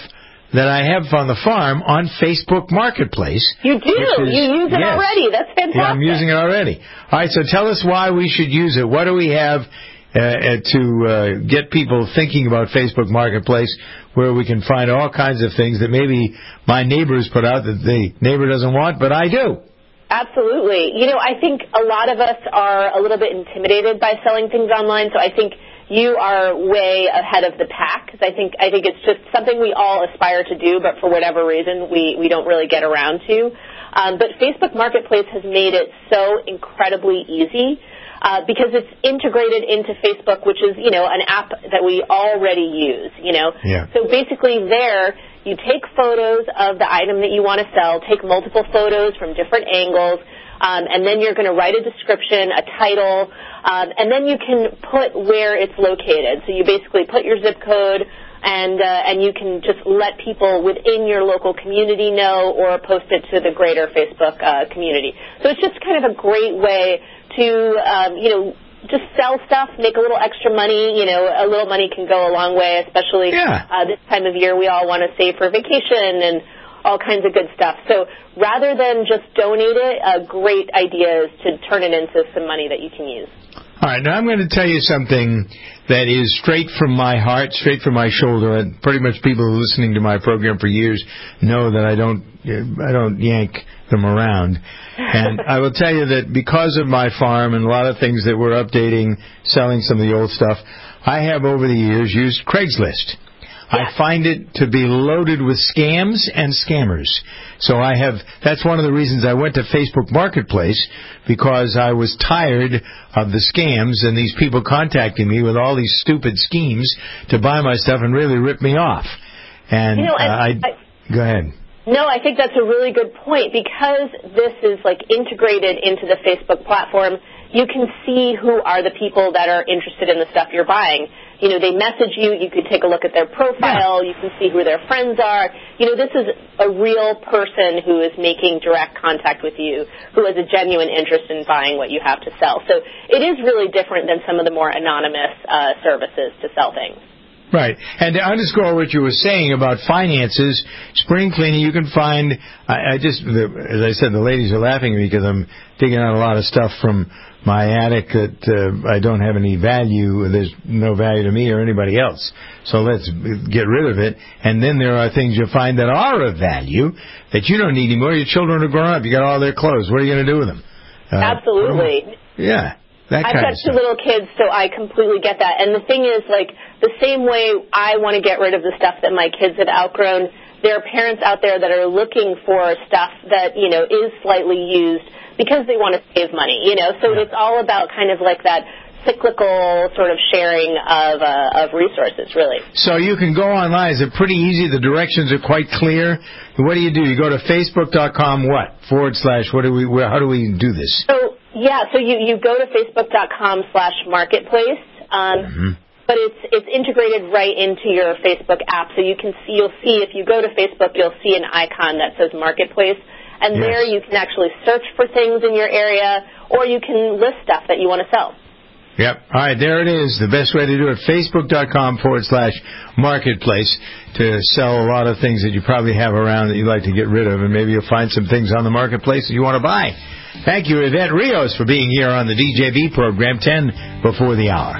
that I have on the farm on Facebook Marketplace. You do? Is, you use it yes. already. That's fantastic. Yeah, I'm using it already. All right, so tell us why we should use it. What do we have uh, to uh, get people thinking about Facebook Marketplace, where we can find all kinds of things that maybe my neighbors put out that the neighbor doesn't want, but I do? Absolutely. You know, I think a lot of us are a little bit intimidated by selling things online, so I think you are way ahead of the pack, because I think I think it's just something we all aspire to do, but for whatever reason we, we don't really get around to. Um, but Facebook Marketplace has made it so incredibly easy uh, because it's integrated into Facebook, which is, you know, an app that we already use, you know. Yeah. So basically there you take photos of the item that you want to sell, take multiple photos from different angles, Um, and then you're going to write a description, a title, um, and then you can put where it's located. So you basically put your zip code, and uh, and you can just let people within your local community know, or post it to the greater Facebook uh, community. So it's just kind of a great way to, um, you know, just sell stuff, make a little extra money. You know, a little money can go a long way, especially yeah. uh, this time of year. We all want to save for vacation and all kinds of good stuff. So rather than just donate it, a great idea is to turn it into some money that you can use. All right, now I'm going to tell you something that is straight from my heart, straight from my shoulder, and pretty much people listening to my program for years know that I don't, I don't yank them around. And I will tell you that because of my farm and a lot of things that we're updating, selling some of the old stuff, I have over the years used Craigslist. I find it to be loaded with scams and scammers. So I have, that's one of the reasons I went to Facebook Marketplace, because I was tired of the scams and these people contacting me with all these stupid schemes to buy my stuff and really rip me off. And, you know, uh, I, I, go ahead. No, I think that's a really good point, because this is like integrated into the Facebook platform. You can see who are the people that are interested in the stuff you're buying. You know, they message you. You can take a look at their profile. Yeah. You can see who their friends are. You know, this is a real person who is making direct contact with you, who has a genuine interest in buying what you have to sell. So it is really different than some of the more anonymous uh, services to sell things. Right. And to underscore what you were saying about finances, spring cleaning, you can find, I, I just, the, as I said, the ladies are laughing at me because I'm digging out a lot of stuff from my attic that uh, I don't have any value. There's no value to me or anybody else. So let's get rid of it. And then there are things you'll find that are of value that you don't need anymore. Your children are grown up. You got all their clothes. What are you going to do with them? Uh, Absolutely. Yeah. That I've kind got of two stuff. little kids, so I completely get that. And the thing is, like, the same way I want to get rid of the stuff that my kids have outgrown, there are parents out there that are looking for stuff that, you know, is slightly used because they want to save money, you know. So yeah. It's all about kind of like that cyclical sort of sharing of uh, of resources, really. So you can go online. Is it pretty easy? The directions are quite clear. What do you do? You go to facebook dot com, what? Forward slash, what do we, where, how do we do this? So, yeah, so you, you go to facebook dot com slash marketplace, um, mm-hmm. but it's it's integrated right into your Facebook app. So you can see, you'll see, if you go to Facebook, you'll see an icon that says Marketplace. And yes. There you can actually search for things in your area, or you can list stuff that you want to sell. Yep. All right, there it is. The best way to do it, facebook dot com forward slash marketplace, to sell a lot of things that you probably have around that you'd like to get rid of, and maybe you'll find some things on the marketplace that you want to buy. Thank you, Yvette Rios, for being here on the D J B program, ten before the hour.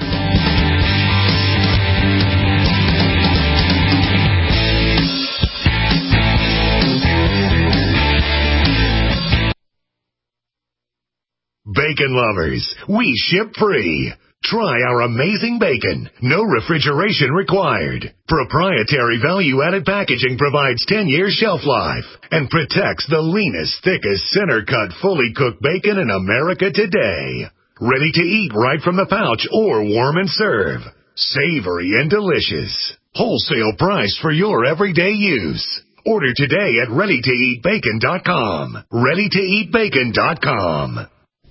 Bacon lovers, we ship free. Try our amazing bacon. No refrigeration required. Proprietary value-added packaging provides ten years shelf life and protects the leanest, thickest, center-cut, fully cooked bacon in America today. Ready to eat right from the pouch or warm and serve. Savory and delicious. Wholesale price for your everyday use. Order today at ready to eat bacon dot com. ready to eat bacon dot com.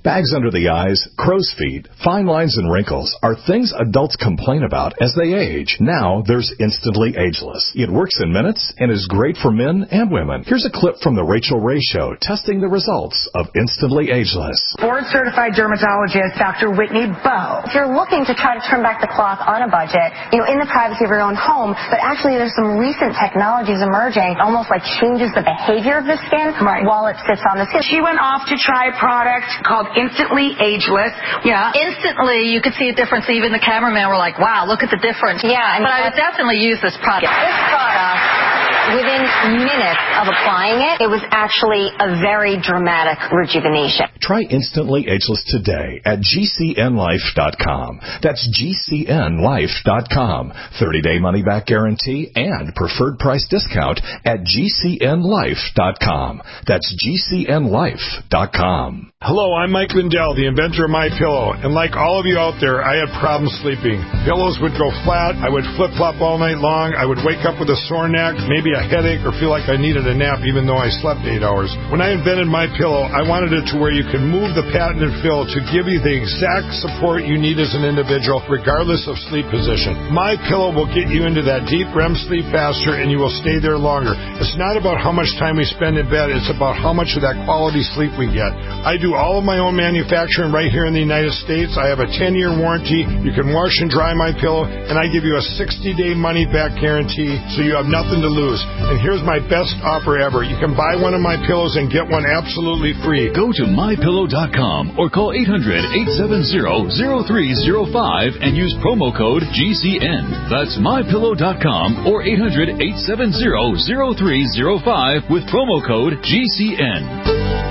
Bags under the eyes, crow's feet, fine lines and wrinkles are things adults complain about as they age. Now there's Instantly Ageless. It works in minutes and is great for men and women. Here's a clip from the Rachel Ray Show testing the results of Instantly Ageless. Board-certified dermatologist Doctor Whitney Bowe. If you're looking to try to turn back the clock on a budget, you know, in the privacy of your own home, but actually there's some recent technologies emerging, almost like changes the behavior of the skin right. while it sits on the skin. She went off to try a product called Instantly Ageless. Yeah, instantly you could see a difference. Even the cameraman were like, wow, look at the difference. Yeah, and but I would definitely use this product. This product, within minutes of applying it, it was actually a very dramatic rejuvenation. Try Instantly Ageless today at G C N life dot com. That's G C N life dot com. thirty-day money-back guarantee and preferred price discount at G C N life dot com. That's G C N life dot com. Hello, I'm Mike Lindell, the inventor of MyPillow, and like all of you out there, I had problems sleeping. Pillows would go flat, I would flip-flop all night long, I would wake up with a sore neck, maybe a headache, or feel like I needed a nap even though I slept eight hours. When I invented MyPillow, I wanted it to where you can move the patented fill to give you the exact support you need as an individual, regardless of sleep position. MyPillow will get you into that deep R E M sleep faster, and you will stay there longer. It's not about how much time we spend in bed, it's about how much of that quality sleep we get. I do all of my own manufacturing right here in the United States. I have a ten-year warranty. You can wash and dry my pillow, and I give you a sixty-day money-back guarantee, so you have nothing to lose. And here's my best offer ever. You can buy one of my pillows and get one absolutely free. Go to my pillow dot com or call eight hundred, eight seven zero, zero three zero five and use promo code G C N. That's my pillow dot com or eight hundred, eight seven zero, zero three zero five with promo code G C N.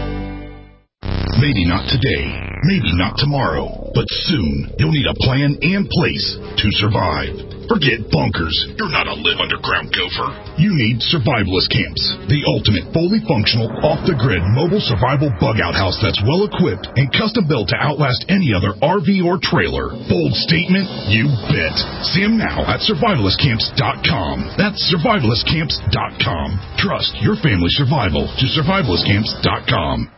Maybe not today, maybe not tomorrow, but soon you'll need a plan and place to survive. Forget bunkers. You're not a live underground gopher. You need survivalist camps, the ultimate fully functional, off-the-grid mobile survival bug-out house that's well-equipped and custom-built to outlast any other R V or trailer. Bold statement? You bet. See them now at survivalist camps dot com. That's survivalist camps dot com. Trust your family's survival to survivalist camps dot com.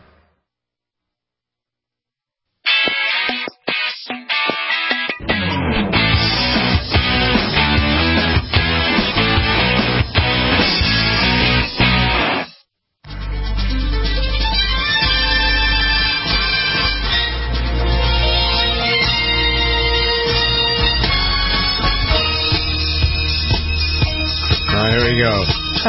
Go.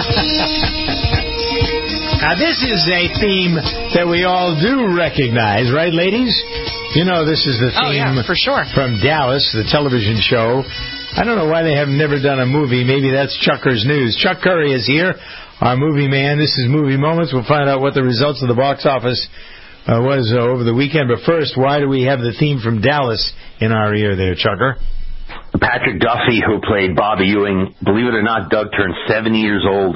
Now, this is a theme that we all do recognize, right, ladies? You know, this is the theme oh, yeah, for sure. from Dallas, the television show. I don't know why they have never done a movie. Maybe that's Chucker's News. Chuck Curry is here, our movie man. This is Movie Moments. We'll find out what the results of the box office uh, was uh, over the weekend. But first, why do we have the theme from Dallas in our ear there, Chucker? Patrick Duffy, who played Bobby Ewing, believe it or not, Doug turned seventy years old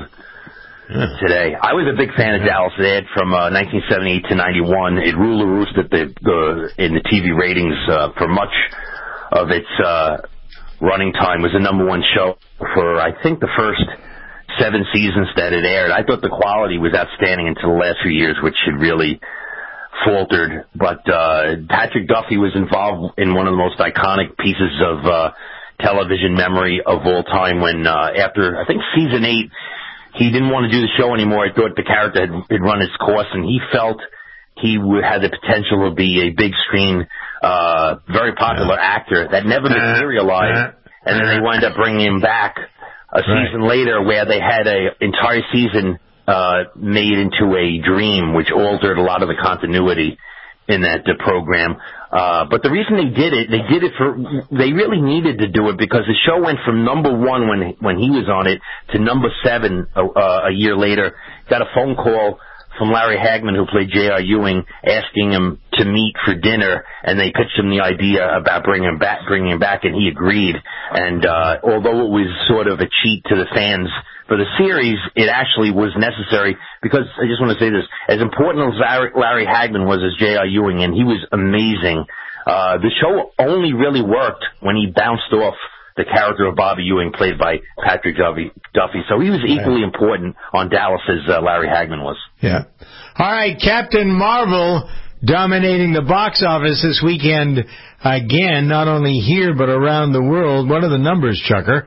yeah. today. I was a big fan of Dallas. They had from uh, nineteen seventy-eight to ninety-one. It ruled the roost at the, the in the T V ratings uh, for much of its uh, running time. It was the number one show for, I think, the first seven seasons that it aired. I thought the quality was outstanding until the last few years, which had really faltered, but uh, Patrick Duffy was involved in one of the most iconic pieces of uh, television memory of all time when uh, after, I think, season eight, he didn't want to do the show anymore. He thought the character had, had run its course, and he felt he would, had the potential to be a big screen, uh, very popular actor that never materialized, and then they wound up bringing him back a season right. later where they had an entire season Uh, made into a dream, which altered a lot of the continuity in that uh, program. Uh, but the reason they did it, they did it for, they really needed to do it because the show went from number one when when he was on it to number seven uh, a year later. Got a phone call from Larry Hagman, who played J R. Ewing, asking him to meet for dinner, and they pitched him the idea about bringing him back, bringing him back, and he agreed. And uh, although it was sort of a cheat to the fans for the series, it actually was necessary because, I just want to say this, as important as Larry, Larry Hagman was as J R. Ewing, and he was amazing, uh, the show only really worked when he bounced off the character of Bobby Ewing, played by Patrick Duffy. Duffy. So he was equally important on Dallas as uh, Larry Hagman was. Yeah. All right, Captain Marvel dominating the box office this weekend again, not only here but around the world. What are the numbers, Chucker?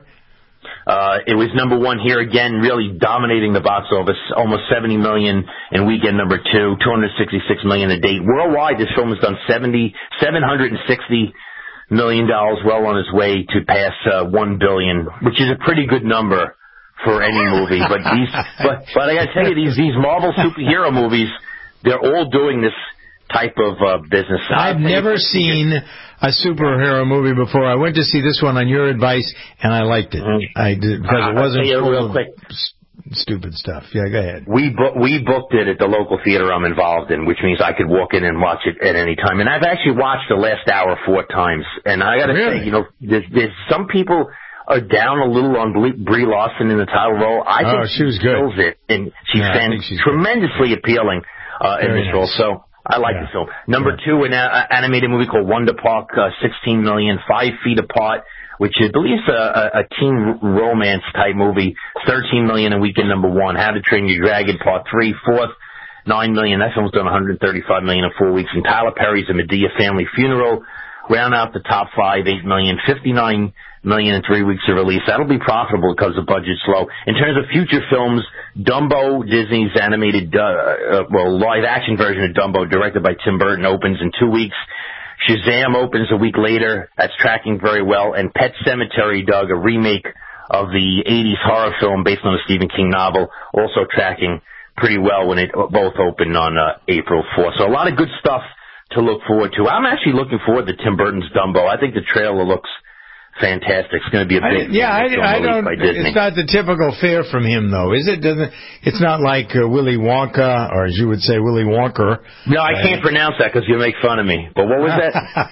Uh, it was number one here again, really dominating the box office, almost seventy million in weekend number two, two hundred sixty-six million a date. Worldwide, this film has done seventy, seven hundred sixty million dollars, well on its way to pass uh, one billion, which is a pretty good number for any movie. But these, but, but I gotta tell you, these, these Marvel superhero movies, they're all doing this type of uh, business. I've never seen a superhero movie before. I went to see this one on your advice, and I liked it. Mm-hmm. I did, because it wasn't uh, full real of quick. stupid stuff. Yeah, go ahead. We bu- we booked it at the local theater I'm involved in, which means I could walk in and watch it at any time. And I've actually watched the last hour four times. And I got to really? say, you know, there's, there's some people are down a little on Brie Larson in the title role. I think oh, she was good. Kills it, and she's, yeah, fan- she's tremendously good. appealing uh, in this nice. role. So. I like yeah. the film. Number yeah. two, an uh, animated movie called Wonder Park, uh, sixteen million, Five Feet Apart, which I believe is a, a, a teen romance type movie, thirteen million in weekend number one. How to Train Your Dragon, Part three, fourth, nine million. That film's done one hundred thirty-five million in four weeks. And Tyler Perry's A Medea Family Funeral, round out the top five, eight million, fifty-nine million in three weeks of release. That'll be profitable because the budget's low. In terms of future films, Dumbo, Disney's animated, uh, uh, well, live-action version of Dumbo, directed by Tim Burton, opens in two weeks. Shazam opens a week later. That's tracking very well. And Pet Sematary, Doug, a remake of the eighties horror film based on a Stephen King novel, also tracking pretty well when it both open on uh, April fourth. So a lot of good stuff to look forward to. I'm actually looking forward to Tim Burton's Dumbo. I think the trailer looks fantastic. It's going to be a big I, yeah, I, I don't. By Disney. It's not the typical fare from him, though, is it? Doesn't it's not like uh, Willy Wonka, or as you would say, Willy Wonker. No, I uh, can't pronounce that because you make fun of me. But what was that?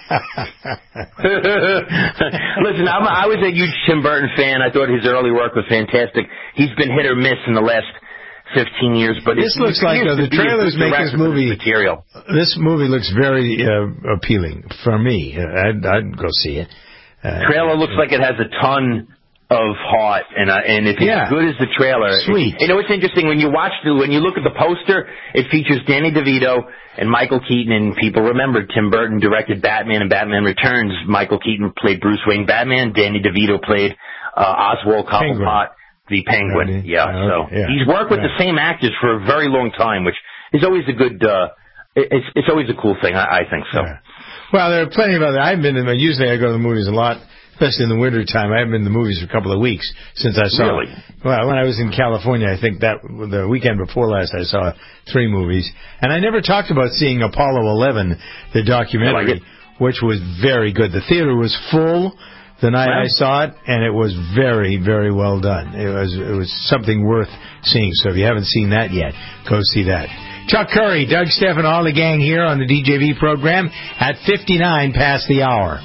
Listen, I'm, I was a huge Tim Burton fan. I thought his early work was fantastic. He's been hit or miss in the last fifteen years, but this looks like uh, the trailers make this movie material. This movie looks very uh, appealing for me. I'd, I'd go see it. Uh, trailer looks like it has a ton of heart, and uh, and if it's yeah. as good as the trailer, sweet. It, you know, it's interesting when you watch the when you look at the poster, it features Danny DeVito and Michael Keaton, and people remember Tim Burton directed Batman and Batman Returns. Michael Keaton played Bruce Wayne Batman. Danny DeVito played uh, Oswald Cobblepot, the Penguin. Yeah, oh, so yeah. he's worked with yeah. the same actors for a very long time, which is always a good. Uh, it's it's always a cool thing. I, I think so. Yeah. Well, there are plenty of other. I've been in. Usually, I go to the movies a lot, especially in the winter time. I haven't been to the movies for a couple of weeks since I saw. Really? Well, when I was in California, I think that the weekend before last, I saw three movies, and I never talked about seeing Apollo eleven, the documentary, like which was very good. The theater was full the night wow. I saw it, and it was very, very well done. It was it was something worth seeing. So if you haven't seen that yet, go see that. Chuck Curry, Doug Stephan, all the gang here on the D J V program at fifty-nine past the hour.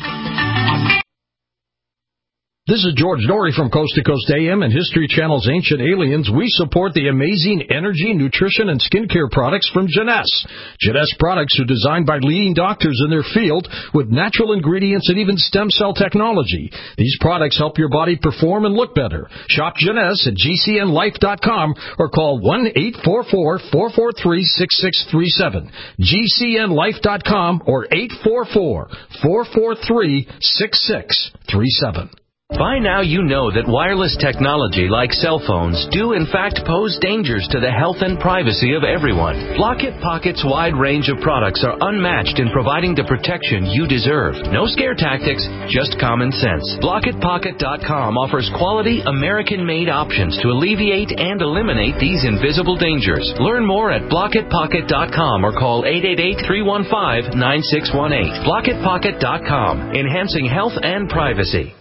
This is George Norrie from Coast to Coast A M and History Channel's Ancient Aliens. We support the amazing energy, nutrition, and skincare products from Jeunesse. Jeunesse products are designed by leading doctors in their field with natural ingredients and even stem cell technology. These products help your body perform and look better. Shop Jeunesse at G C N life dot com or call one eight four four, four four three, six six three seven. G C N life dot com or eight four four, four four three, six six three seven. By now you know that wireless technology like cell phones do in fact pose dangers to the health and privacy of everyone. Blockit Pocket's wide range of products are unmatched in providing the protection you deserve. No scare tactics, just common sense. Blockit Pocket dot com offers quality American-made options to alleviate and eliminate these invisible dangers. Learn more at Blockit Pocket dot com or call eight eight eight, three one five, nine six one eight. Blockit Pocket dot com, enhancing health and privacy.